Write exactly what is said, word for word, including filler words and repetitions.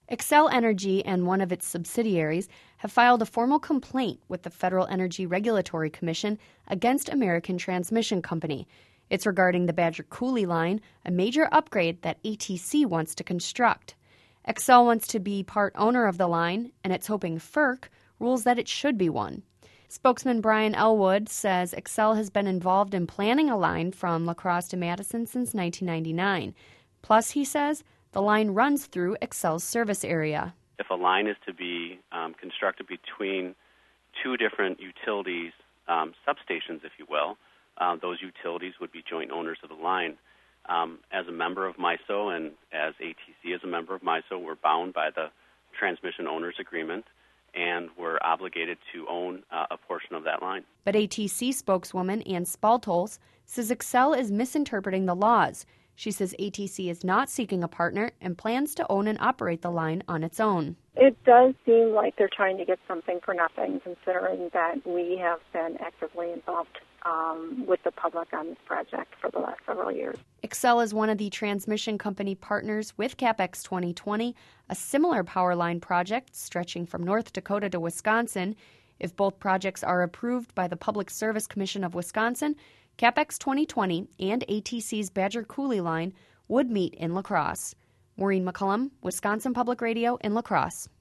Xcel Energy and one of its subsidiaries have filed a formal complaint with the Federal Energy Regulatory Commission against American Transmission Company. It's regarding the Badger Coulee line, a major upgrade that A T C wants to construct. Xcel wants to be part owner of the line, and it's hoping FERC rules that it should be one. Spokesman Brian Elwood says Xcel has been involved in planning a line from La Crosse to Madison since nineteen ninety-nine. Plus, he says, the line runs through Xcel's service area. If a line is to be um, constructed between two different utilities, um, substations, if you will, uh, those utilities would be joint owners of the line. Um, as a member of MISO and as A T C as a member of MISO, we're bound by the Transmission Owners Agreement, and we're obligated to own uh, a portion of that line. But A T C spokeswoman Ann Spaltholz says Xcel is misinterpreting the laws. She says A T C is not seeking a partner and plans to own and operate the line on its own. It does seem like they're trying to get something for nothing, considering that we have been actively involved um, with the public on this project for the last several years. Xcel is one of the transmission company partners with CapEx twenty twenty, a similar power line project stretching from North Dakota to Wisconsin. If both projects are approved by the Public Service Commission of Wisconsin, CapEx twenty twenty and A T C's Badger Coulee line would meet in La Crosse. Maureen McCullum, Wisconsin Public Radio in La Crosse.